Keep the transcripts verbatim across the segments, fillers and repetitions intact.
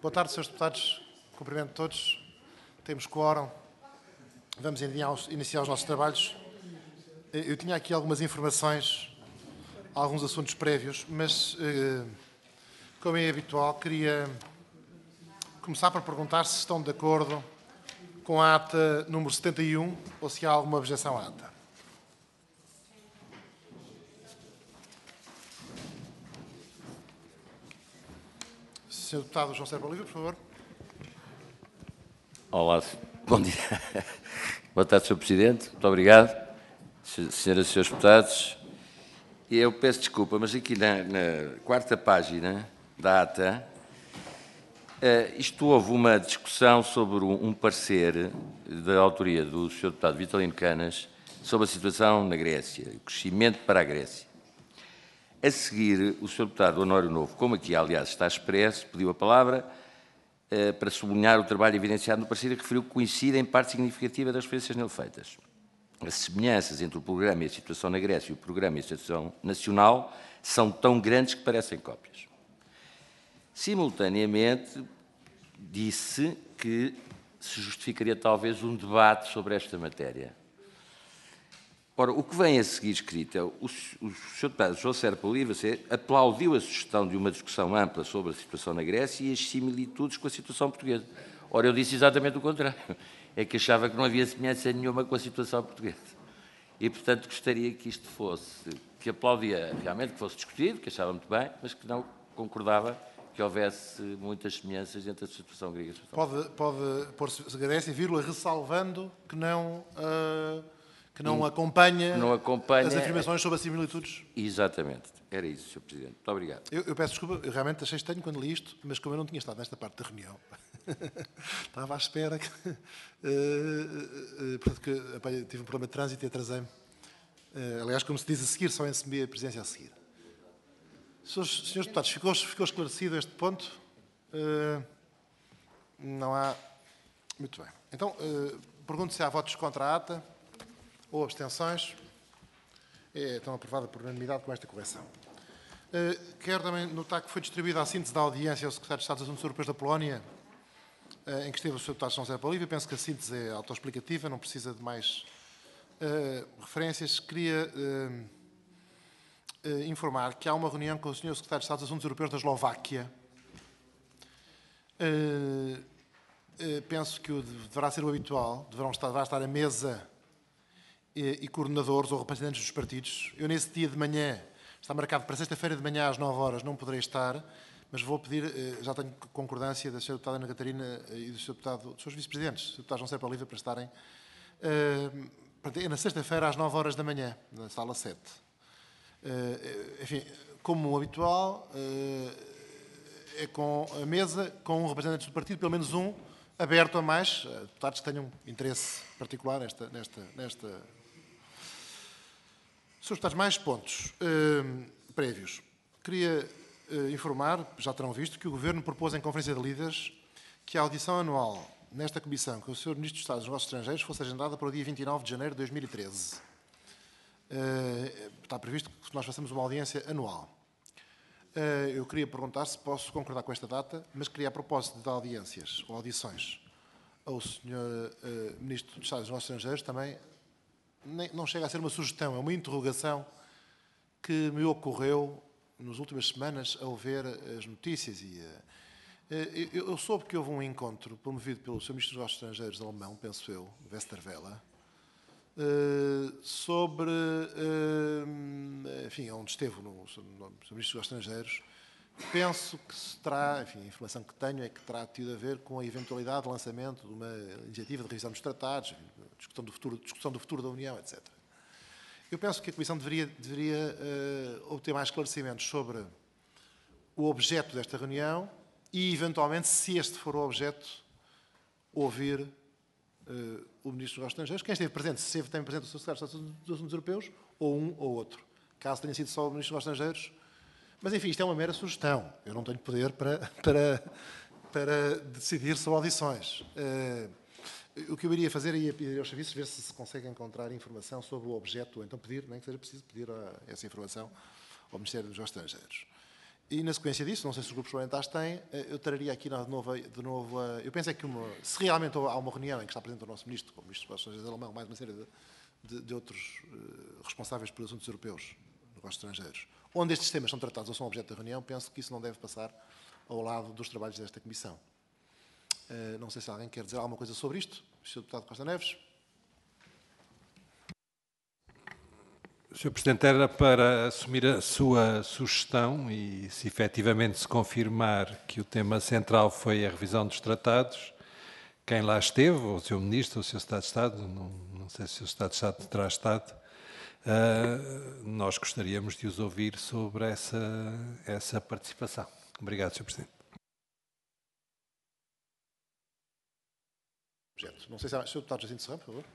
Boa tarde, senhores deputados. Cumprimento todos. Temos quórum. Vamos iniciar os nossos trabalhos. Eu tinha aqui algumas informações, alguns assuntos prévios, mas, como é habitual, queria começar por perguntar se estão de acordo com a ata número setenta e um ou se há alguma objeção à ata. senhor Deputado João Serpa Oliveira, por favor. Olá, bom dia. Boa tarde, senhor Presidente. Muito obrigado. Senhoras e senhores deputados, eu peço desculpa, mas aqui na, na quarta página da ata, uh, isto houve uma discussão sobre um, um parecer da autoria do senhor Deputado Vitalino Canas sobre a situação na Grécia, o crescimento para a Grécia. A seguir, o senhor Deputado Honório Novo, como aqui, aliás, está expresso, pediu a palavra uh, para sublinhar o trabalho evidenciado no parecer e referiu que coincide em parte significativa das referências nele feitas. As semelhanças entre o programa e a situação na Grécia e o programa e a situação nacional são tão grandes que parecem cópias. Simultaneamente, disse que se justificaria talvez um debate sobre esta matéria. Ora, o que vem a seguir escrito é o, o senhor Deputado João Serpa Oliveira aplaudiu a sugestão de uma discussão ampla sobre a situação na Grécia e as similitudes com a situação portuguesa. Ora, eu disse exatamente o contrário. É que achava que não havia semelhança nenhuma com a situação portuguesa. E, portanto, gostaria que isto fosse, que aplaudia realmente que fosse discutido, que achava muito bem, mas que não concordava que houvesse muitas semelhanças entre a situação grega e a situação Pode, pode pôr-se Grécia, vírgula, ressalvando que não... Uh... que não acompanha, não acompanha as afirmações sobre as similitudes. Exatamente. Era isso, senhor Presidente. Muito obrigado. Eu, eu peço desculpa, eu realmente achei estranho quando li isto, mas como eu não tinha estado nesta parte da reunião, estava à espera que... Uh, uh, uh, portanto, que uh, tive um problema de trânsito e atrasei-me. Uh, aliás, como se diz a seguir, só encebi a presidência a seguir. Senhores, senhores deputados, ficou, ficou esclarecido este ponto? Uh, não há... Muito bem. Então, uh, pergunto se há votos contra a ata ou abstenções. É, estão aprovada por unanimidade com esta correção. Uh, quero também notar que foi distribuída a síntese da audiência ao Secretário de Estado dos Assuntos Europeus da Polónia, uh, em que esteve o senhor Deputado João Serpa Oliveira. Penso que a síntese é autoexplicativa, não precisa de mais uh, referências. Queria uh, uh, informar que há uma reunião com o senhor Secretário de Estado dos Assuntos Europeus da Eslováquia. Uh, uh, penso que o deverá ser o habitual, deverão estar, deverá estar a mesa e coordenadores ou representantes dos partidos. Eu, nesse dia de manhã, está marcado para sexta-feira de manhã às nove horas, não poderei estar, mas vou pedir, já tenho concordância da senhora Deputada Ana Catarina e do senhor Deputado, dos seus vice-presidentes, do senhor Deputado João Serpa Oliveira, para estarem uh, na sexta-feira às nove horas da manhã, na sala sete. Uh, enfim, como habitual, uh, é com a mesa, com um representante do partido, pelo menos um, aberto a mais, uh, deputados que tenham interesse particular nesta... nesta, nesta senhores deputados, mais pontos uh, prévios. Queria uh, informar, já terão visto, que o Governo propôs em Conferência de Líderes que a audição anual nesta Comissão com o senhor Ministro dos Estados dos Negócios Estrangeiros fosse agendada para o dia vinte e nove de janeiro de dois mil e treze. Uh, está previsto que nós façamos uma audiência anual. Uh, eu queria perguntar se posso concordar com esta data, mas queria, a propósito de audiências ou audições ao senhor uh, Ministro dos Estados dos Negócios Estrangeiros, também não chega a ser uma sugestão, é uma interrogação que me ocorreu nas últimas semanas ao ver as notícias. E, uh, eu, eu soube que houve um encontro promovido pelo senhor Ministro dos Negócios Estrangeiros alemão, penso eu, Westerwelle, uh, sobre, uh, enfim, onde esteve no, no senhor Ministro dos Negócios Estrangeiros. Penso que se terá, enfim, a informação que tenho é que terá tido a ver com a eventualidade de lançamento de uma iniciativa de revisão dos tratados, discussão do futuro, discussão do futuro da União, etcétera. Eu penso que a Comissão deveria, deveria uh, obter mais esclarecimentos sobre o objeto desta reunião e, eventualmente, se este for o objeto, ouvir uh, o Ministro dos Negócios Estrangeiros, quem esteve presente, se esteve também presente o Secretário de Estado dos Assuntos Europeus, ou um ou outro. Caso tenha sido só o Ministro dos Negócios Estrangeiros. Mas, enfim, isto é uma mera sugestão. Eu não tenho poder para, para, para decidir sobre audições. Uh, o que eu iria fazer é pedir aos serviços ver se se consegue encontrar informação sobre o objeto, ou então pedir, nem que seja preciso pedir a, essa informação ao Ministério dos Negócios Estrangeiros. E, na sequência disso, não sei se os grupos parlamentares têm, eu traria aqui de novo, de novo a, eu penso é que uma, se realmente há uma reunião em que está presente o nosso Ministro, como Ministro dos Negócios Estrangeiros alemão, mais uma série de, de, de outros uh, responsáveis por assuntos europeus, negócios estrangeiros, onde estes temas são tratados ou são objeto da reunião, penso que isso não deve passar ao lado dos trabalhos desta Comissão. Uh, não sei se alguém quer dizer alguma coisa sobre isto. senhor Deputado Costa Neves. senhor Presidente, era para assumir a sua sugestão e, se efetivamente se confirmar que o tema central foi a revisão dos tratados, quem lá esteve, ou o senhor Ministro, ou o senhor Secretário de Estado, não, não sei se o Secretário de Estado terá estado, uh, nós gostaríamos de os ouvir sobre essa, essa participação. Obrigado, senhor Presidente. Não sei se há... senhor Deputado Jacinto Serrão, por favor.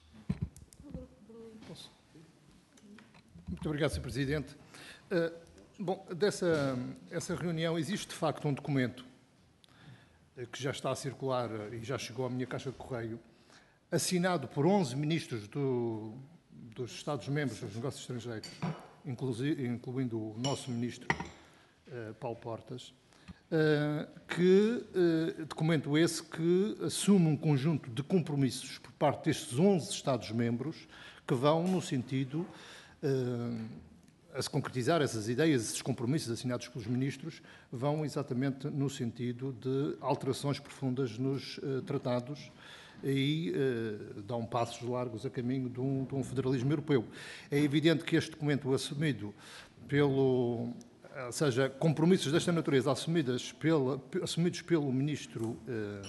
Muito obrigado, senhor Presidente. Uh, bom, dessa essa reunião existe de facto um documento uh, que já está a circular uh, e já chegou à minha caixa de correio, assinado por onze ministros do, dos Estados-membros dos Negócios Estrangeiros, incluindo o nosso Ministro, uh, Paulo Portas, uh, que, uh, documento esse que assume um conjunto de compromissos por parte destes onze Estados-membros que vão no sentido a se concretizar essas ideias, esses compromissos assinados pelos ministros, vão exatamente no sentido de alterações profundas nos uh, tratados e uh, dão passos largos a caminho de um, de um federalismo europeu. É evidente que este documento assumido pelo, ou seja, compromissos desta natureza assumidas pela, assumidos pelo Ministro uh,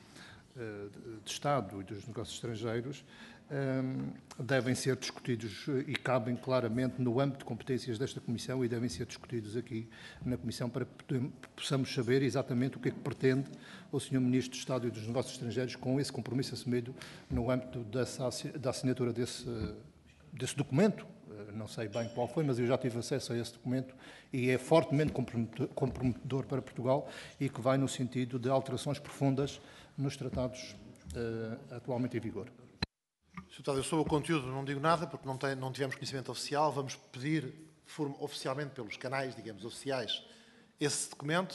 uh, de Estado e dos Negócios Estrangeiros, devem ser discutidos e cabem claramente no âmbito de competências desta Comissão e devem ser discutidos aqui na Comissão para que possamos saber exatamente o que é que pretende o senhor Ministro de Estado e dos Negócios Estrangeiros com esse compromisso assumido no âmbito dessa, da assinatura desse, desse documento. Não sei bem qual foi, mas eu já tive acesso a esse documento e é fortemente comprometedor para Portugal e que vai no sentido de alterações profundas nos tratados uh, atualmente em vigor. senhor Deputado, eu sobre o conteúdo não digo nada, porque não, tem, não tivemos conhecimento oficial. Vamos pedir forma, oficialmente, pelos canais, digamos, oficiais, esse documento,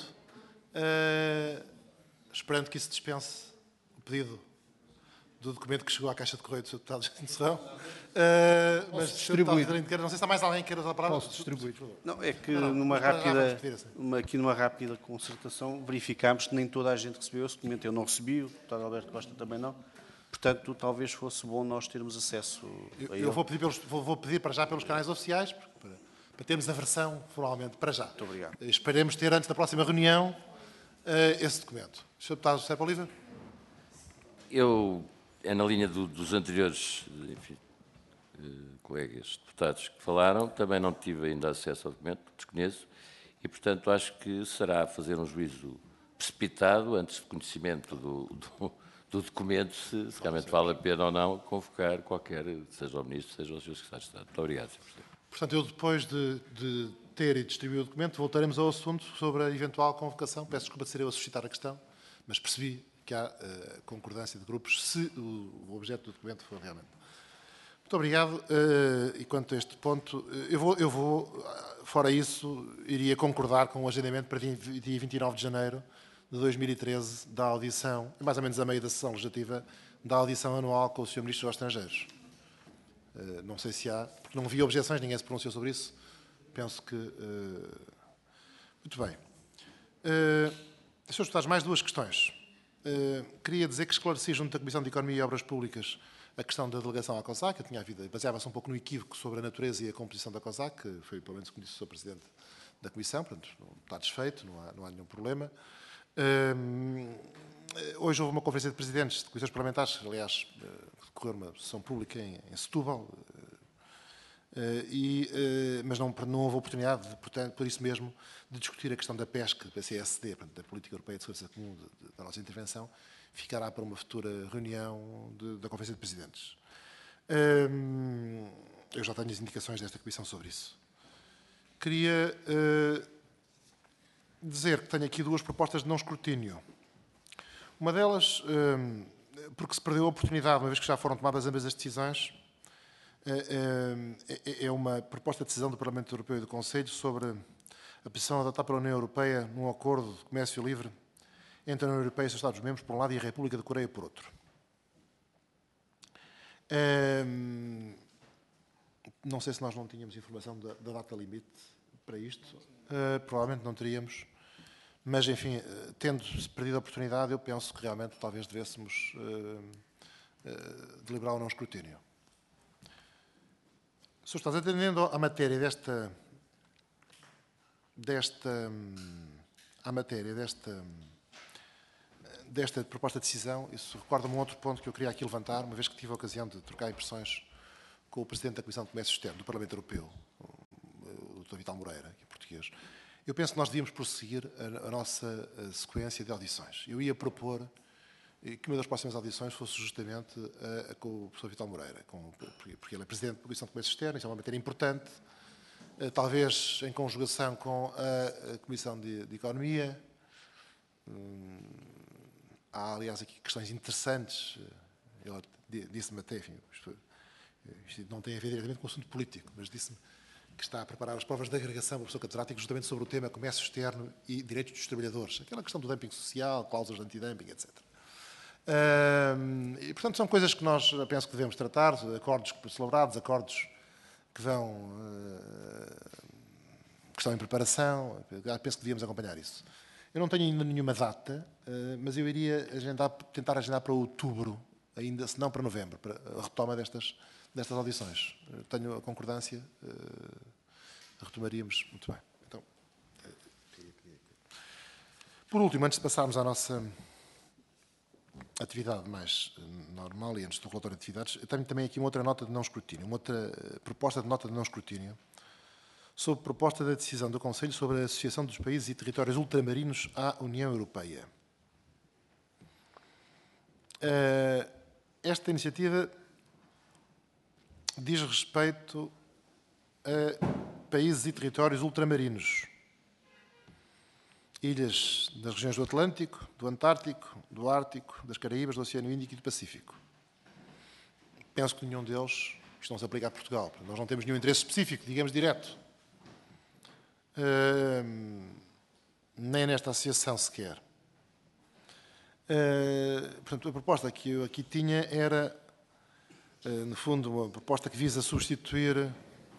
uh, esperando que isso dispense o pedido do documento que chegou à Caixa de Correio do senhor Deputado Jacinto Serrão. Uh, mas, distribuir. Não sei se há mais alguém que queira usar a palavra. Posso distribuir. Não, é que não, não, numa rápida, assim. uma, aqui numa rápida concertação, verificámos que nem toda a gente recebeu esse documento. Eu não recebi, o deputado Alberto Costa também não. Portanto, talvez fosse bom nós termos acesso a Eu, ele. eu vou, pedir pelos, vou, vou pedir para já pelos canais oficiais, para, para termos a versão formalmente, para já. Muito obrigado. Esperemos ter, antes da próxima reunião, uh, esse documento. senhor Deputado José Oliva. Eu, é na linha do, dos anteriores, enfim, colegas deputados que falaram, também não tive ainda acesso ao documento, desconheço, e, portanto, acho que será fazer um juízo precipitado, antes de conhecimento do, do, do documento, se, se realmente vale a pena ou não convocar qualquer, seja o Ministro, seja o senhor Secretário de Estado. Muito obrigado, senhor Presidente. Portanto, eu depois de, de ter e distribuir o documento, voltaremos ao assunto sobre a eventual convocação. Peço desculpa de ser eu a suscitar a questão, mas percebi que há uh, concordância de grupos se o, o objeto do documento for realmente. Muito obrigado. Uh, e quanto a este ponto, eu vou, eu vou, fora isso, iria concordar com o agendamento para dia vinte e nove de janeiro de dois mil e treze da audição, mais ou menos a meio da sessão legislativa, da audição anual com o senhor Ministro dos Estrangeiros. Uh, não sei se há, porque não vi objeções, ninguém se pronunciou sobre isso. Penso que... Uh, muito bem. Uh, senhores deputados, mais duas questões. Uh, queria dizer que esclareci junto da Comissão de Economia e Obras Públicas a questão da delegação à COSAC. Eu tinha havido, baseava-se um pouco no equívoco sobre a natureza e a composição da COSAC, que foi pelo menos o que disse o senhor Presidente da Comissão, portanto, não está desfeito, não há, não há nenhum problema. Uh, hoje houve uma conferência de presidentes de comissões parlamentares, aliás, uh, decorreu uma sessão pública em, em Setúbal, uh, Uh, e, uh, mas não, não houve oportunidade, de, portanto, por isso mesmo, de discutir a questão da pesca, da C S D, portanto, da Política Europeia de Segurança Comum, de, de, da nossa intervenção, ficará para uma futura reunião de, da Conferência de Presidentes. Uh, eu já tenho as indicações desta Comissão sobre isso. Queria uh, dizer que tenho aqui duas propostas de não escrutínio. Uma delas, uh, porque se perdeu a oportunidade, uma vez que já foram tomadas ambas as decisões, é uma proposta de decisão do Parlamento Europeu e do Conselho sobre a posição adotada pela União Europeia num acordo de comércio livre entre a União Europeia e os seus Estados-membros, por um lado, e a República de Coreia, por outro. Hum, não sei se nós não tínhamos informação da, da data limite para isto. Uh, provavelmente não teríamos. Mas, enfim, uh, tendo perdido a oportunidade, eu penso que realmente talvez devêssemos uh, uh, deliberar ou não escrutínio. Se estás atendendo à matéria desta... desta... à matéria desta... desta proposta de decisão, isso recorda-me um outro ponto que eu queria aqui levantar, uma vez que tive a ocasião de trocar impressões com o Presidente da Comissão de Comércio Externo do Parlamento Europeu, o doutor Vital Moreira, que é português. Eu penso que nós devíamos prosseguir a, a nossa a sequência de audições. Eu ia propor que uma das próximas audições fosse justamente a, a, com o professor Vital Moreira, com, porque, porque ele é Presidente da Comissão de Comércio Externo, isso é uma matéria importante, talvez em conjugação com a, a Comissão de, de Economia. Hum, há, aliás, aqui questões interessantes. Ele disse-me até, enfim, isto, isto não tem a ver diretamente com o assunto político, mas disse-me que está a preparar as provas de agregação para o professor catedrático justamente sobre o tema comércio externo e direitos dos trabalhadores. Aquela questão do dumping social, cláusulas de antidumping, etcétera. Hum, e, portanto, são coisas que nós penso que devemos tratar, acordos celebrados, acordos que vão... Uh, que estão em preparação, penso que devíamos acompanhar isso. Eu não tenho ainda nenhuma data, uh, mas eu iria agendar, tentar agendar para outubro, ainda, se não para novembro, para a retoma destas, destas audições. Uh, tenho a concordância, uh, retomaríamos muito bem. Então, uh, por último, antes de passarmos à nossa atividade mais normal e antes do relatório de atividades, eu tenho também aqui uma outra nota de não escrutínio, uma outra proposta de nota de não escrutínio, sobre proposta da decisão do Conselho sobre a Associação dos Países e Territórios Ultramarinos à União Europeia. Esta iniciativa diz respeito a países e territórios ultramarinos, ilhas das regiões do Atlântico, do Antártico, do Ártico, das Caraíbas, do Oceano Índico e do Pacífico. Penso que nenhum deles, isto não se aplica a Portugal, nós não temos nenhum interesse específico, digamos, direto. Uh, nem nesta associação sequer. Uh, portanto, a proposta que eu aqui tinha era, uh, no fundo, uma proposta que visa substituir, uh,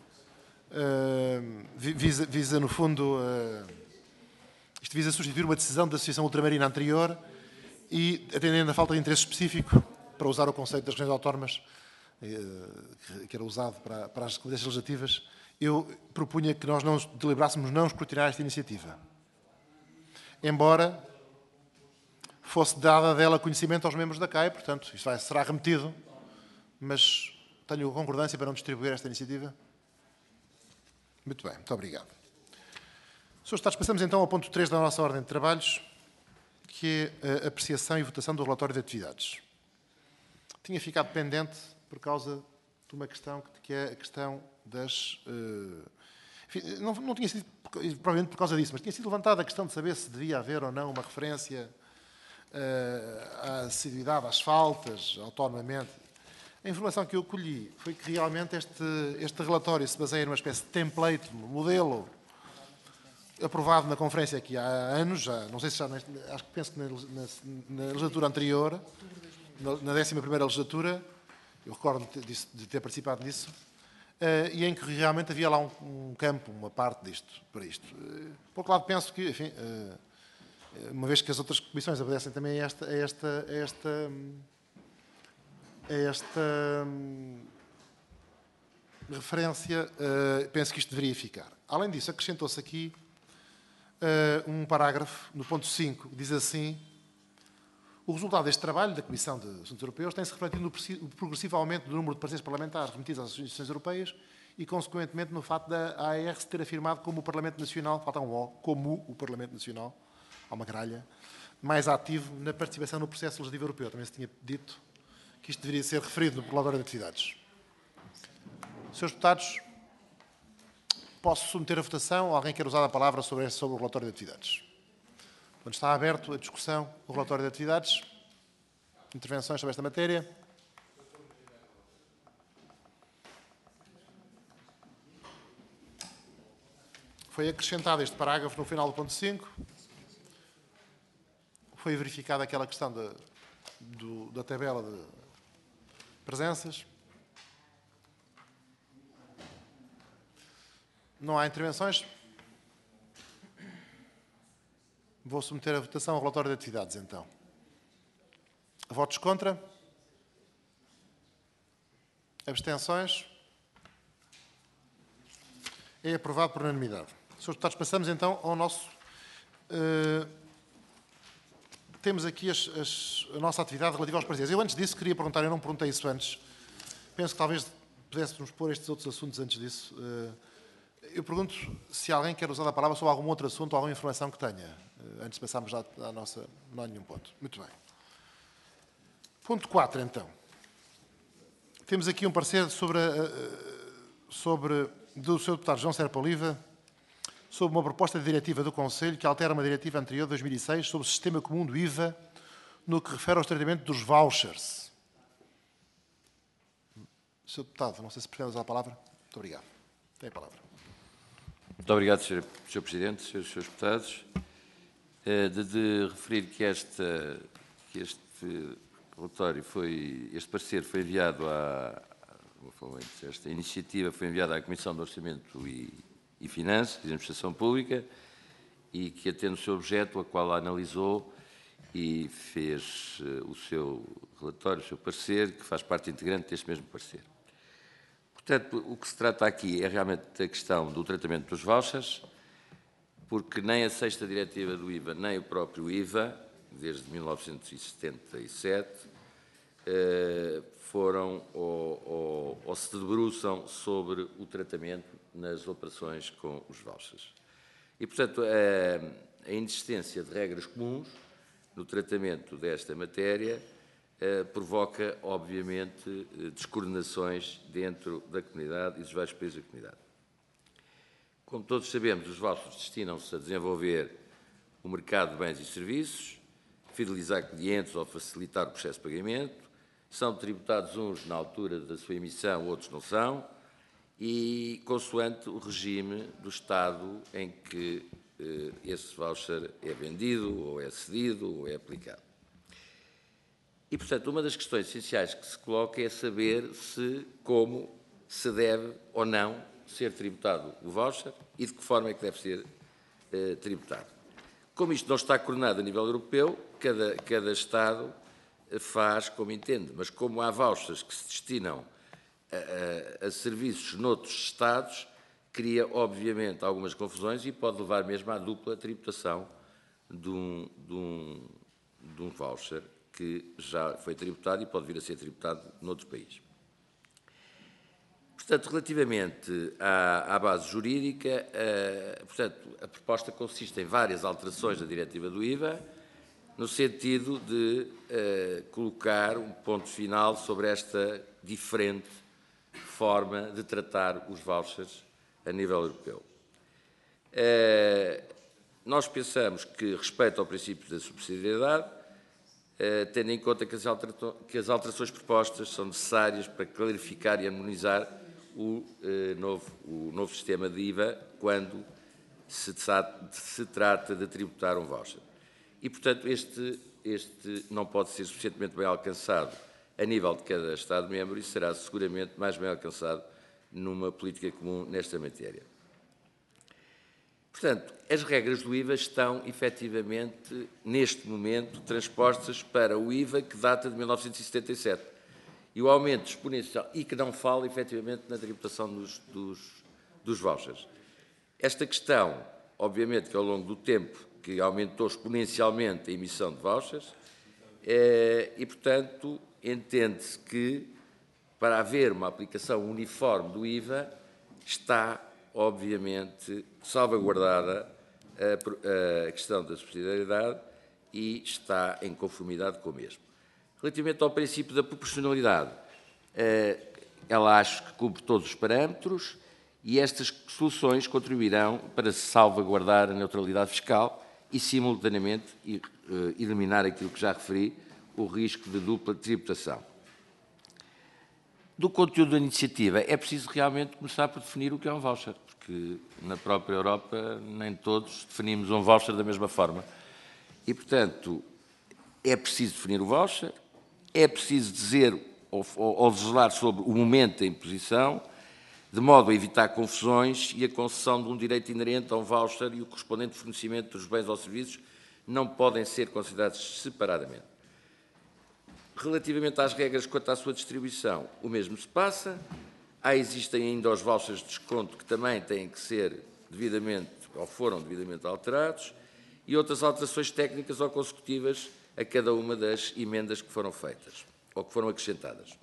visa, visa, no fundo, uh, isto visa substituir uma decisão da Associação Ultramarina anterior e, atendendo à falta de interesse específico, para usar o conceito das regiões autónomas, uh, que era usado para, para as competências legislativas, eu propunha que nós não deliberássemos não escrutinar esta iniciativa. Embora fosse dada dela conhecimento aos membros da C A I, portanto, isto vai, será remetido, mas tenho concordância para não distribuir esta iniciativa. Muito bem, muito obrigado. Senhores Deputados, passamos então ao ponto três da nossa ordem de trabalhos, que é a apreciação e votação do relatório de atividades. Tinha ficado pendente por causa de uma questão que é a questão das... Uh, enfim, não, não tinha sido, provavelmente por causa disso, mas tinha sido levantada a questão de saber se devia haver ou não uma referência uh, à assiduidade, às faltas, autonomamente. A informação que eu colhi foi que realmente este, este relatório se baseia numa espécie de template, modelo, aprovado na conferência aqui há anos, já, não sei se já, neste, acho que penso que na, na, na legislatura anterior, na, na décima primeira legislatura, eu recordo de, de ter participado nisso, Uh, e em que realmente havia lá um, um campo, uma parte disto, para isto. Uh, por outro lado, penso que, enfim, uh, uma vez que as outras comissões obedecem também a esta, a esta, a esta, a esta um, referência, uh, penso que isto deveria ficar. Além disso, acrescentou-se aqui uh, um parágrafo, no ponto cinco, que diz assim: o resultado deste trabalho da Comissão de Assuntos Europeus tem-se refletido no progressivo aumento do número de pareceres parlamentares remetidos às instituições europeias e, consequentemente, no facto da A E R se ter afirmado como o Parlamento Nacional, falta um O, como o Parlamento Nacional, há uma gralha, mais ativo na participação no processo legislativo europeu. Também se tinha dito que isto deveria ser referido no relatório de atividades. Senhores Deputados, posso submeter a votação ou alguém quer usar a palavra sobre, sobre o relatório de atividades? Quando está aberto a discussão do relatório de atividades, intervenções sobre esta matéria. Foi acrescentado este parágrafo no final do ponto cinco. Foi verificada aquela questão da, do, da tabela de presenças. Não há intervenções? Vou submeter a votação ao relatório de atividades, então. Votos contra? Abstenções? É aprovado por unanimidade. senhores Deputados, passamos então ao nosso... Uh, temos aqui as, as, a nossa atividade relativa aos pareceres. Eu antes disso queria perguntar, eu não perguntei isso antes, penso que talvez pudéssemos pôr estes outros assuntos antes disso. Uh, eu pergunto se alguém quer usar a palavra sobre algum outro assunto ou alguma informação que tenha, uh, antes de passarmos à, à nossa... Não há nenhum ponto. Muito bem. Ponto quatro, então. Temos aqui um parecer sobre, uh, sobre do senhor Deputado João Serpa Oliva, sobre uma proposta de diretiva do Conselho que altera uma diretiva anterior de dois mil e seis sobre o sistema comum do I V A no que refere ao tratamento dos vouchers. senhor Deputado, não sei se pretende usar a palavra. Muito obrigado. Tem a palavra. Muito obrigado, senhor Presidente, senhores e senhores Deputados. De, de referir que, esta, que este relatório foi, este parecer foi enviado à, esta iniciativa foi enviada à Comissão de Orçamento e, e Finanças e Administração Pública e que atende o seu objeto, a qual a analisou e fez uh, o seu relatório, o seu parecer, que faz parte integrante deste mesmo parecer. Portanto, o que se trata aqui é realmente a questão do tratamento dos vouchers, porque nem a sexta diretiva do I V A, nem o próprio I V A, desde mil novecentos e setenta e sete, uh, foram ou, ou, ou se debruçam sobre o tratamento nas operações com os vouchers. E, portanto, a, a inexistência de regras comuns no tratamento desta matéria eh, provoca, obviamente, descoordenações dentro da comunidade e dos vários países da comunidade. Como todos sabemos, os vouchers destinam-se a desenvolver o mercado de bens e serviços, fidelizar clientes ou facilitar o processo de pagamento, são tributados uns na altura da sua emissão, outros não são, e consoante o regime do Estado em que eh, esse voucher é vendido, ou é cedido, ou é aplicado. E, portanto, uma das questões essenciais que se coloca é saber se, como se deve ou não ser tributado o voucher e de que forma é que deve ser eh, tributado. Como isto não está coordenado a nível europeu, cada, cada Estado faz como entende, mas como há vouchers que se destinam a, a, a serviços noutros Estados, cria, obviamente, algumas confusões e pode levar mesmo à dupla tributação de um, de um, de um voucher que já foi tributado e pode vir a ser tributado noutro país. Portanto, relativamente à, à base jurídica, a, portanto, a proposta consiste em várias alterações da diretiva do I V A, no sentido de uh, colocar um ponto final sobre esta diferente forma de tratar os vouchers a nível europeu. Uh, nós pensamos que, respeito ao princípio da subsidiariedade, uh, tendo em conta que as, que as alterações propostas são necessárias para clarificar e harmonizar o, uh, novo, o novo sistema de I V A quando se, se trata de tributar um voucher. E, portanto, este, este não pode ser suficientemente bem alcançado a nível de cada Estado-membro e será seguramente mais bem alcançado numa política comum nesta matéria. Portanto, as regras do I V A estão, efetivamente, neste momento, transpostas para o I V A que data de mil novecentos e setenta e sete. E o aumento exponencial, e que não fala, efetivamente, na tributação dos, dos, dos vouchers. Esta questão, obviamente, que ao longo do tempo, que aumentou exponencialmente a emissão de vouchers, e, portanto, entende-se que, para haver uma aplicação uniforme do I V A, está, obviamente, salvaguardada a, a questão da subsidiariedade e está em conformidade com o mesmo. Relativamente ao princípio da proporcionalidade, ela acho que cumpre todos os parâmetros e estas soluções contribuirão para salvaguardar a neutralidade fiscal e, simultaneamente, eliminar aquilo que já referi, o risco de dupla tributação. Do conteúdo da iniciativa, é preciso realmente começar por definir o que é um voucher, porque porque na própria Europa nem todos definimos um voucher da mesma forma. E, portanto, é preciso definir o voucher, é preciso dizer ou, ou, ou legislar sobre o momento da imposição, de modo a evitar confusões e a concessão de um direito inerente a um voucher e o correspondente fornecimento dos bens ou serviços não podem ser considerados separadamente. Relativamente às regras quanto à sua distribuição, o mesmo se passa. Há, existem ainda os vouchers de desconto que também têm que ser devidamente, ou foram devidamente alterados, e outras alterações técnicas ou consecutivas a cada uma das emendas que foram feitas, ou que foram acrescentadas.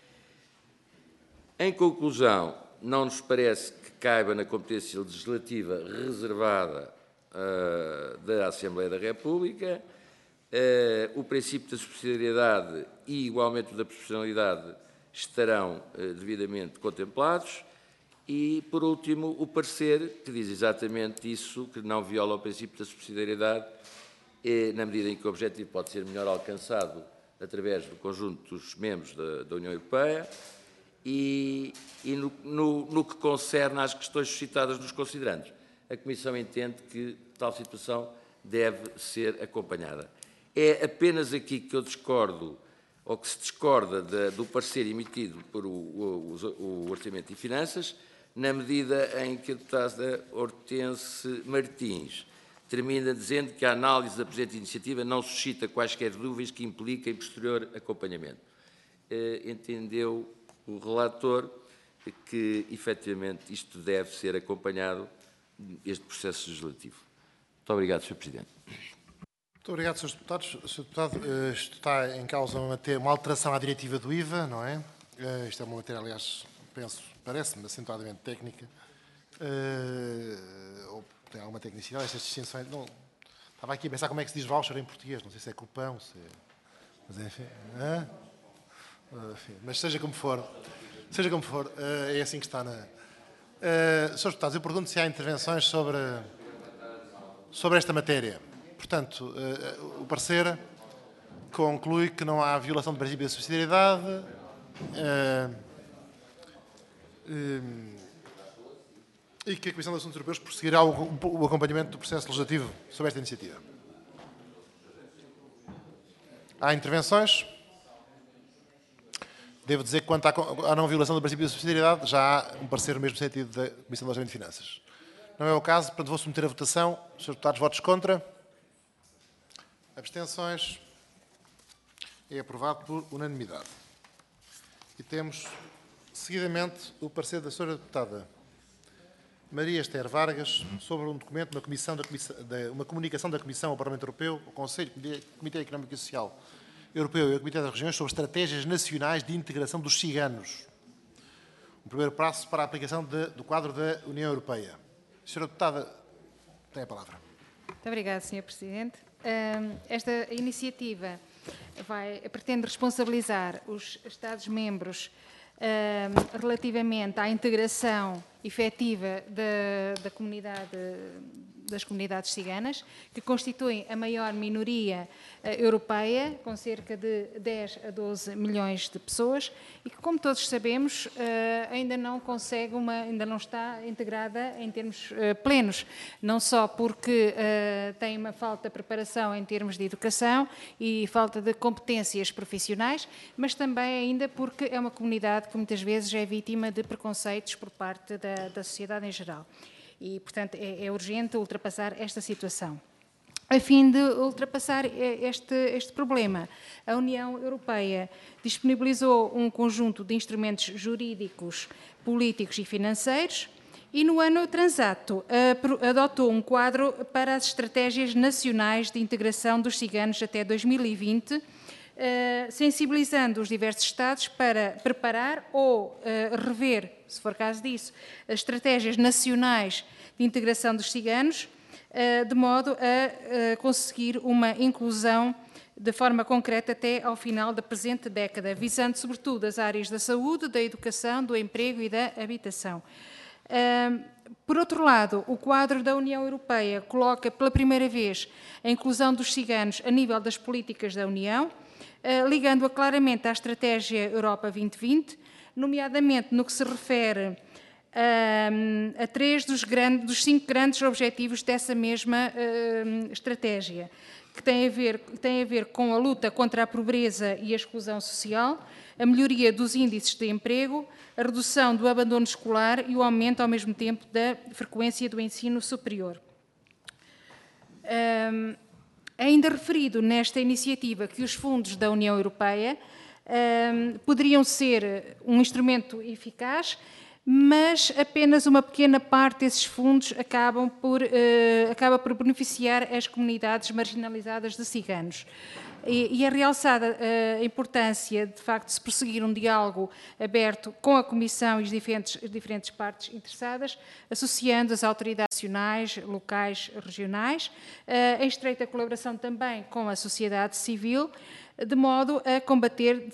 Em conclusão, não nos parece que caiba na competência legislativa reservada uh, da Assembleia da República uh, o princípio da subsidiariedade e, igualmente, o da proporcionalidade estarão uh, devidamente contemplados e, por último, o parecer que diz exatamente isso, que não viola o princípio da subsidiariedade, eh, na medida em que o objetivo pode ser melhor alcançado através do conjunto dos membros da, da União Europeia, E, e no, no, no que concerne às questões suscitadas nos considerandos, a Comissão entende que tal situação deve ser acompanhada. É apenas aqui que eu discordo, ou que se discorda de, do parecer emitido por o, o, o Orçamento e Finanças, na medida em que a deputada Hortense Martins termina dizendo que a análise da presente iniciativa não suscita quaisquer dúvidas que impliquem posterior acompanhamento. Eh, entendeu o relator que, efetivamente, isto deve ser acompanhado, este processo legislativo. Muito obrigado, senhor Presidente. Muito obrigado, senhores Deputados. senhor Deputado, isto está em causa uma, uma alteração à diretiva do I V A, não é? Isto é uma matéria, aliás, penso, parece-me acentuadamente técnica. Ou tem alguma tecnicidade, estas distinções. Não, estava aqui a pensar como é que se diz voucher em português, não sei se é cupão, se é... Mas, enfim... Hã? Mas seja como for, seja como for, é assim que está na... Uh, senhores Deputados, eu pergunto se há intervenções sobre, sobre esta matéria. Portanto, uh, o parecer conclui que não há violação do princípio da subsidiariedade uh, um, e que a Comissão de Assuntos Europeus prosseguirá o, o acompanhamento do processo legislativo sobre esta iniciativa. Há intervenções? Devo dizer que, quanto à não violação do princípio da subsidiariedade, já há um parecer no mesmo sentido da Comissão de Orçamento e Finanças. Não é o caso, portanto, vou submeter a votação. Senhores Deputados, votos contra? Abstenções? É aprovado por unanimidade. E temos, seguidamente, o parecer da senhora Deputada Maria Esther Vargas sobre um documento, uma, comissão da comissão, da, uma comunicação da Comissão ao Parlamento Europeu, ao Conselho, Comitê Económico e Social Europeu e ao Comitê das Regiões sobre estratégias nacionais de integração dos ciganos. Um primeiro passo para a aplicação de, do quadro da União Europeia. Senhora Deputada, tem a palavra. Muito obrigada, senhor Presidente. Esta iniciativa vai, pretende responsabilizar os Estados-membros relativamente à integração efetiva da, da comunidade, das comunidades ciganas, que constituem a maior minoria uh, europeia, com cerca de dez a doze milhões de pessoas, e que, como todos sabemos, uh, ainda não consegue uma, ainda não está integrada em termos uh, plenos, não só porque uh, tem uma falta de preparação em termos de educação e falta de competências profissionais, mas também ainda porque é uma comunidade que muitas vezes é vítima de preconceitos por parte da, da sociedade em geral. E, portanto, é, é urgente ultrapassar esta situação. A fim de ultrapassar este, este problema, a União Europeia disponibilizou um conjunto de instrumentos jurídicos, políticos e financeiros e, no ano transato, adotou um quadro para as estratégias nacionais de integração dos ciganos até dois mil e vinte, sensibilizando os diversos Estados para preparar ou rever, se for caso disso, as estratégias nacionais de integração dos ciganos, de modo a conseguir uma inclusão de forma concreta até ao final da presente década, visando sobretudo as áreas da saúde, da educação, do emprego e da habitação. Por outro lado, o quadro da União Europeia coloca pela primeira vez a inclusão dos ciganos a nível das políticas da União, ligando-a claramente à Estratégia Europa vinte vinte, nomeadamente no que se refere a, a três dos, grandes, dos cinco grandes objetivos dessa mesma uh, estratégia, que tem a ver, tem a ver com a luta contra a pobreza e a exclusão social, a melhoria dos índices de emprego, a redução do abandono escolar e o aumento, ao mesmo tempo, da frequência do ensino superior. Um, ainda referido nesta iniciativa que os fundos da União Europeia um, poderiam ser um instrumento eficaz, mas apenas uma pequena parte desses fundos acabam por, uh, acaba por beneficiar as comunidades marginalizadas de ciganos. E, e é realçada a importância, de facto, de se prosseguir um diálogo aberto com a Comissão e as diferentes, as diferentes partes interessadas, associando as autoridades nacionais, locais, regionais, em estreita colaboração também com a sociedade civil, de modo a combater,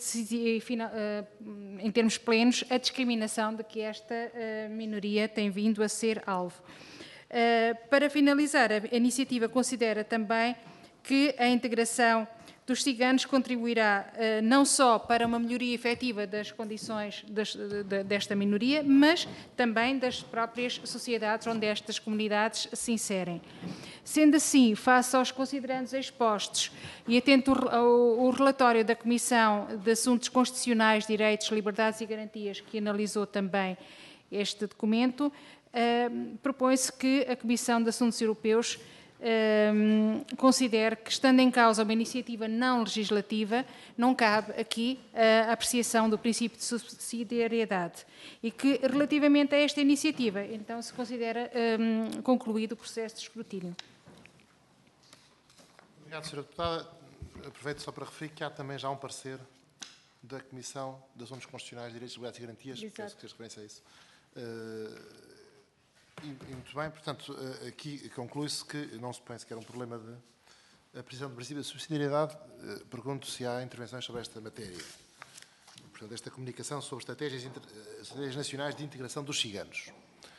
em termos plenos, a discriminação de que esta minoria tem vindo a ser alvo. Para finalizar, a iniciativa considera também que a integração dos ciganos contribuirá uh, não só para uma melhoria efetiva das condições das, de, desta minoria, mas também das próprias sociedades onde estas comunidades se inserem. Sendo assim, face aos considerandos expostos e atento ao, ao relatório da Comissão de Assuntos Constitucionais, Direitos, Liberdades e Garantias, que analisou também este documento, uh, propõe-se que a Comissão de Assuntos Europeus Um, considero que, estando em causa uma iniciativa não legislativa, não cabe aqui a apreciação do princípio de subsidiariedade e que, relativamente a esta iniciativa, então se considera um, concluído o processo de escrutínio. Obrigado, senhora Deputada. Aproveito só para referir que há também já um parecer da Comissão de Assuntos Constitucionais, Direitos, Liberdades e Garantias, Exato. Penso que fez referência a isso. Uh, E, e muito bem, portanto, aqui conclui-se que não se põe sequer um problema de apreciação do princípio de subsidiariedade. Pergunto se há intervenções sobre esta matéria. Portanto, esta comunicação sobre estratégias, estratégias nacionais de integração dos ciganos.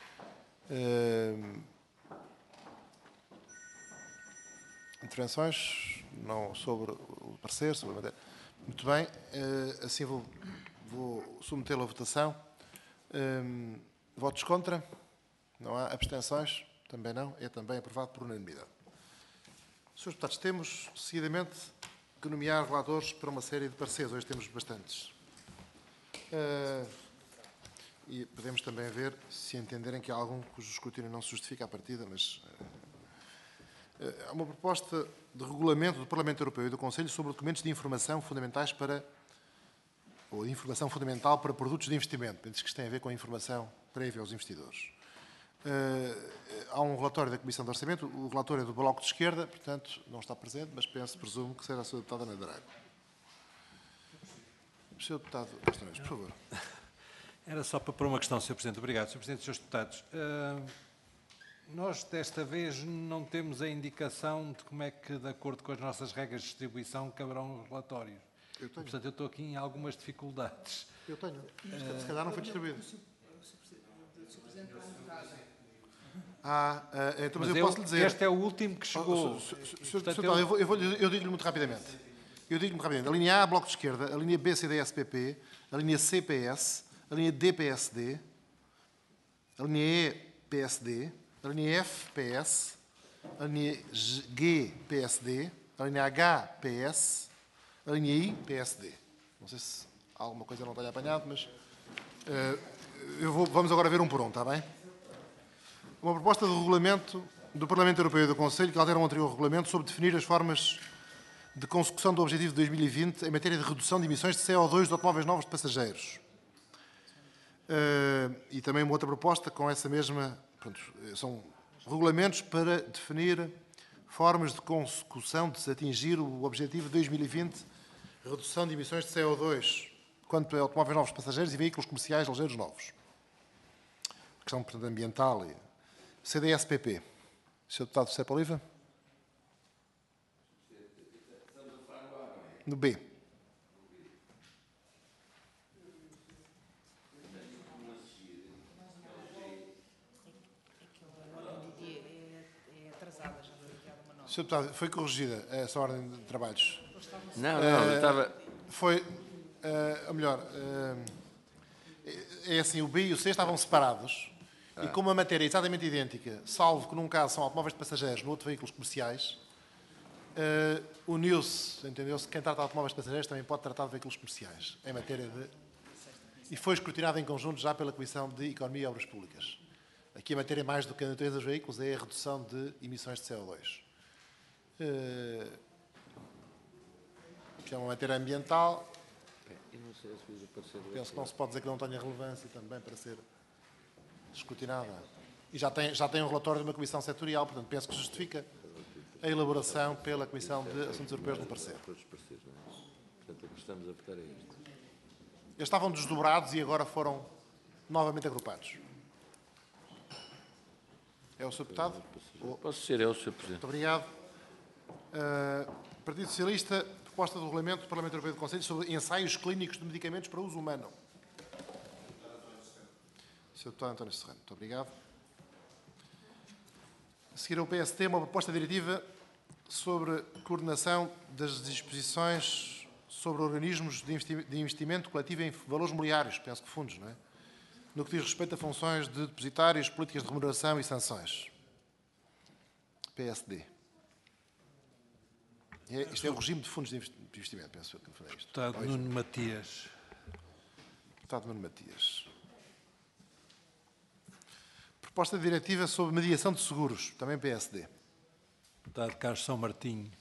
Uh, intervenções não sobre o parecer, sobre a matéria. Muito bem, uh, assim vou, vou submetê-lo à votação. Uh, votos contra? Não há abstenções? Também não. É também aprovado por unanimidade. senhores Deputados, temos, seguidamente, que nomear relatores para uma série de pareceres. Hoje temos bastantes. Uh, e podemos também ver, se entenderem que há algum cujo escrutínio não se justifica à partida, mas... Uh, uh, há uma proposta de regulamento do Parlamento Europeu e do Conselho sobre documentos de informação fundamentais para... ou de informação fundamental para produtos de investimento, que isto tem a ver com a informação prévia aos investidores. Uh, há um relatório da Comissão de Orçamento, o relatório é do Bloco de Esquerda, portanto, não está presente, mas penso, presumo, que será a senhora Deputada Ana Drago. senhor Deputado Castanheiros, por favor. Era só para pôr uma questão, senhor Presidente. Obrigado, senhor Presidente e senhores Deputados. Uh, nós, desta vez, não temos a indicação de como é que, de acordo com as nossas regras de distribuição, caberão os relatórios. Eu tenho. Portanto, eu estou aqui em algumas dificuldades. Eu tenho. Uh, Se calhar não foi distribuído. Ah, uh, então, mas, mas eu, eu posso lhe dizer... Este é o último que chegou. Oh, senhor Deputado, eu, vou, eu, vou, eu digo-lhe muito rapidamente. Eu digo-lhe muito rapidamente. A linha A, Bloco de Esquerda, a linha B, C D S, P P, a linha C, P S, a linha D, P S D, a linha E, P S D, a linha F, P S, a linha G, P S D, a linha H, P S, a linha I, P S D. Não sei se há alguma coisa que não tenha apanhado, mas... Uh, eu vou, vamos agora ver um por um, está bem? Uma proposta de regulamento do Parlamento Europeu e do Conselho que altera um anterior regulamento sobre definir as formas de consecução do Objetivo de dois mil e vinte em matéria de redução de emissões de C O dois de automóveis novos de passageiros. Uh, e também uma outra proposta com essa mesma... Pronto, são regulamentos para definir formas de consecução de se atingir o Objetivo de dois mil e vinte, redução de emissões de C O dois quanto a automóveis novos de passageiros e veículos comerciais ligeiros novos. A questão, portanto, ambiental e... C D S P P. senhor Deputado José Oliva. No B. senhor Deputado, foi corrigida essa ordem de trabalhos? Não, não, eu estava... Foi, uh, ou melhor, uh, é assim, o B e o C estavam separados. E como a matéria é exatamente idêntica, salvo que num caso são automóveis de passageiros, no outro veículos comerciais, uh, uniu-se, entendeu-se, quem trata de automóveis de passageiros também pode tratar de veículos comerciais, em matéria de... E foi escrutinado em conjunto já pela Comissão de Economia e Obras Públicas. Aqui a matéria mais do que a natureza dos veículos é a redução de emissões de C O dois. Uh, que é uma matéria ambiental. Penso que não se pode dizer que não tenha relevância também para ser escrutinada. E já tem, já tem um relatório de uma comissão setorial, portanto, penso que justifica a elaboração pela Comissão de Assuntos Europeus no parecer. Portanto, o que estamos a votar é isto. Eles estavam desdobrados e agora foram novamente agrupados. É o senhor Deputado? Posso ser eu, senhor Presidente. Muito obrigado. Uh, Partido Socialista, proposta do Regulamento do Parlamento Europeu e do Conselho sobre ensaios clínicos de medicamentos para uso humano. senhor Deputado António Serrano, muito obrigado. A seguir, o P S T, uma proposta diretiva sobre coordenação das disposições sobre organismos de investimento coletivo em valores mobiliários, penso que fundos, não é? No que diz respeito a funções de depositários, políticas de remuneração e sanções. P S D. É, isto é o regime de fundos de investimento, penso que falei isto. Deputado Nuno Matias. Deputado Nuno Matias. Proposta de diretiva sobre mediação de seguros, também P S D. Deputado Carlos São Martinho.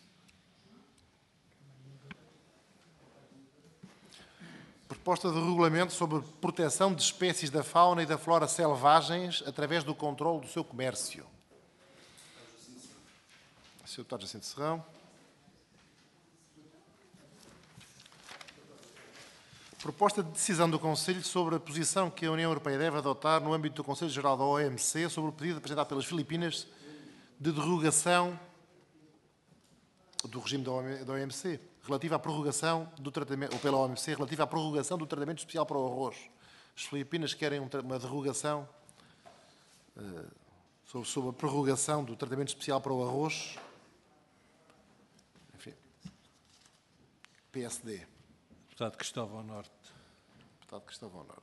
Proposta de regulamento sobre proteção de espécies da fauna e da flora selvagens através do controle do seu comércio. senhor Deputado Jacinto Serrão. Proposta de decisão do Conselho sobre a posição que a União Europeia deve adotar no âmbito do Conselho Geral da O M C sobre o pedido apresentado pelas Filipinas de derrogação do regime da O M C, relativa à prorrogação do tratamento, ou pela O M C, relativa à prorrogação do tratamento especial para o arroz. As Filipinas querem uma derrogação uh, sobre, sobre a prorrogação do tratamento especial para o arroz. Enfim. P S D. Deputado Cristóvão Norte. Deputado Cristóvão Norte.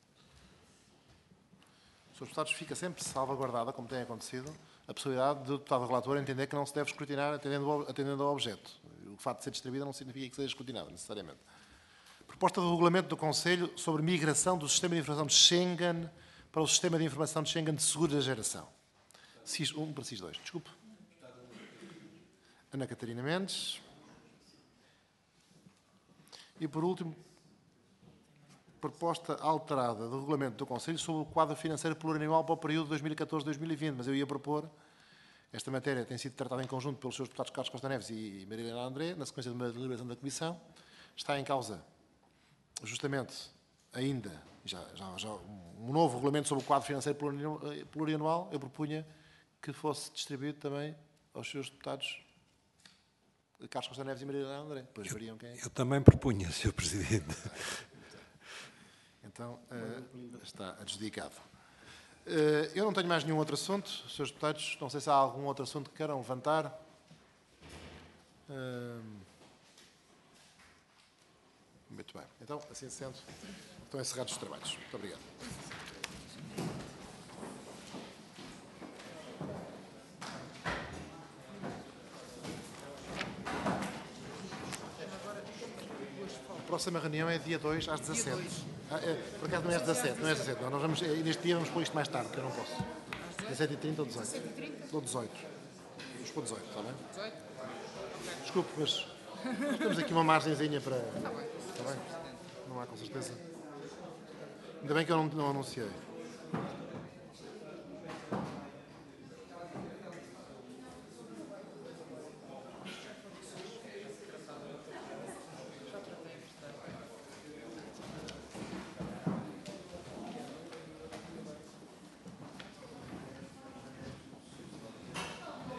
Os senhores deputados, fica sempre salvaguardada, como tem acontecido, a possibilidade do deputado relator entender que não se deve escrutinar atendendo, atendendo ao objeto. O facto de ser distribuída não significa que seja escrutinado, necessariamente. Proposta do regulamento do Conselho sobre migração do sistema de informação de Schengen para o sistema de informação de Schengen de segunda geração. C I S um para C I S dois. Desculpe. Ana Catarina Mendes. E, por último, proposta alterada do regulamento do Conselho sobre o quadro financeiro plurianual para o período dois mil e catorze a dois mil e vinte, mas eu ia propor, esta matéria tem sido tratada em conjunto pelos seus deputados Carlos Costa Neves e Maria Helena André, na sequência de uma deliberação da Comissão, está em causa, justamente, ainda, já, já, já um novo regulamento sobre o quadro financeiro plurianual, eu propunha que fosse distribuído também aos seus deputados Carlos Costa Neves e Maria Helena André. Depois veriam quem é. Eu também propunha, senhor Presidente. Então, uh, está adjudicado. Uh, eu não tenho mais nenhum outro assunto. senhores deputados, não sei se há algum outro assunto que queiram levantar. Uh, muito bem. Então, assim sendo, estão encerrados os trabalhos. Muito obrigado. A próxima reunião é dia dois às dezassete. Ah, é, por acaso não é às dezassete, não é às dezassete. Não, nós vamos, é, neste dia vamos pôr isto mais tarde, porque eu não posso. dezessete e trinta ou dezoito? Ou dezoito. Vamos pôr dezoito, está bem? dezoito? Desculpe, mas nós temos aqui uma margenzinha para... Está bem? Está bem? Não há, com certeza. Ainda bem que eu não, não anunciei.